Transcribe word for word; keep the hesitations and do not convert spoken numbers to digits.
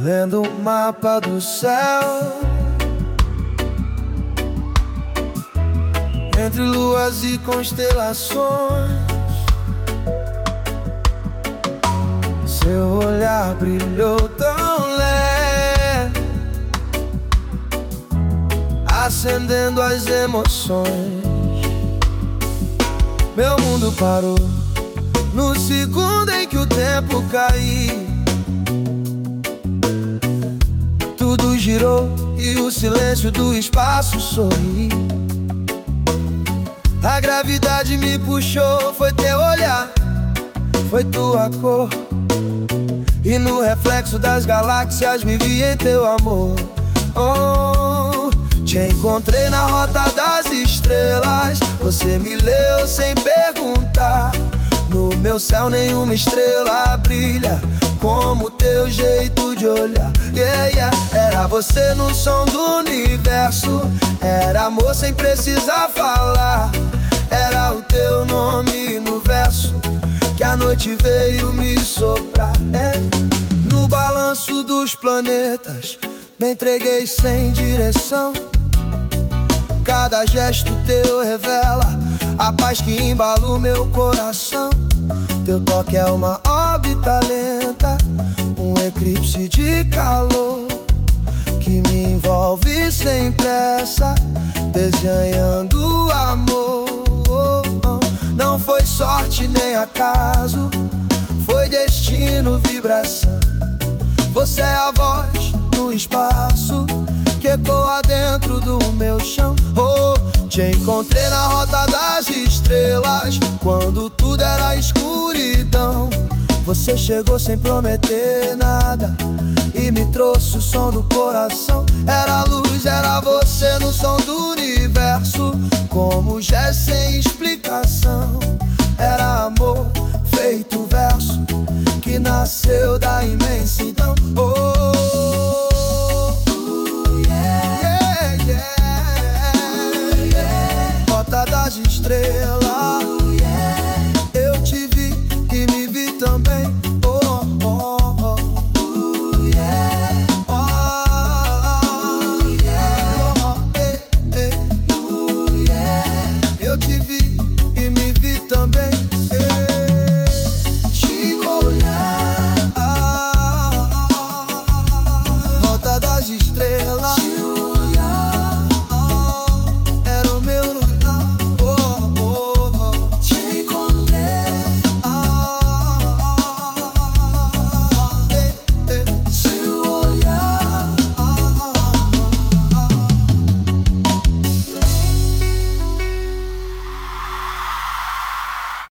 lendo o mapa do céu, entre luas e constelações. Seu olhar brilhou tão leve, acendendo as emoções. Meu mundo parou no segundo em que o tempo caiu. Tudo girou e o silêncio do espaço sorriu. A gravidade me puxou, foi teu olhar, foi tua cor, e no reflexo das galáxias me vi em teu amor. Oh, te encontrei na rota das estrelas, você me leu sem perguntar. No meu céu nenhuma estrela brilha como teu jeito de olhar. Yeah, yeah. Era você no som do universo, era amor sem precisar falar. Era o teu nome no verso que a noite veio me soprar. É. No balanço dos planetas me entreguei sem direção. Cada gesto teu revela a paz que embala o meu coração. Teu toque é uma órbita lenta, um eclipse de calor que me envolve sem pressa, desenhando amor. Não foi sorte nem acaso, foi destino, vibração. Você é a voz no espaço que ecoa dentro do meu chão. Oh, te encontrei na rota das estrelas, quando tudo era escuridão. Você chegou sem prometer nada e me trouxe o som do coração. Era luz, era você no som do universo, como gesto sem explicação. Era amor feito verso que nasceu da imensidão. Oh,